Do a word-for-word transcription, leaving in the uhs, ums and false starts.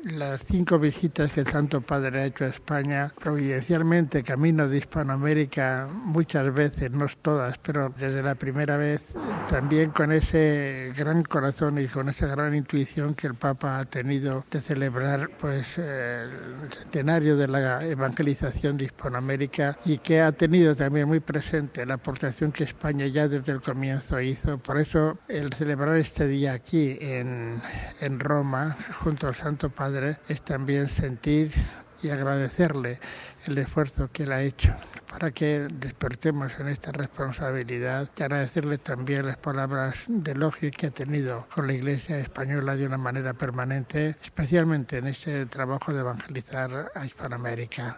las cinco visitas que el Santo Padre ha hecho a España, providencialmente camino de Hispanoamérica, muchas veces, no todas, pero desde la primera vez, también con ese gran corazón y con esa gran intuición que el Papa ha tenido de celebrar pues eh, el centenario de la evangelización de Hispanoamérica, y que ha tenido también muy presente la aportación que España ya desde el comienzo hizo. Por eso el celebrar este día aquí en, en Roma, junto al Santo Padre, es también sentir y agradecerle el esfuerzo que él ha hecho para que despertemos en esta responsabilidad, y agradecerle también las palabras de elogio que ha tenido con la Iglesia española de una manera permanente, especialmente en ese trabajo de evangelizar a Hispanoamérica.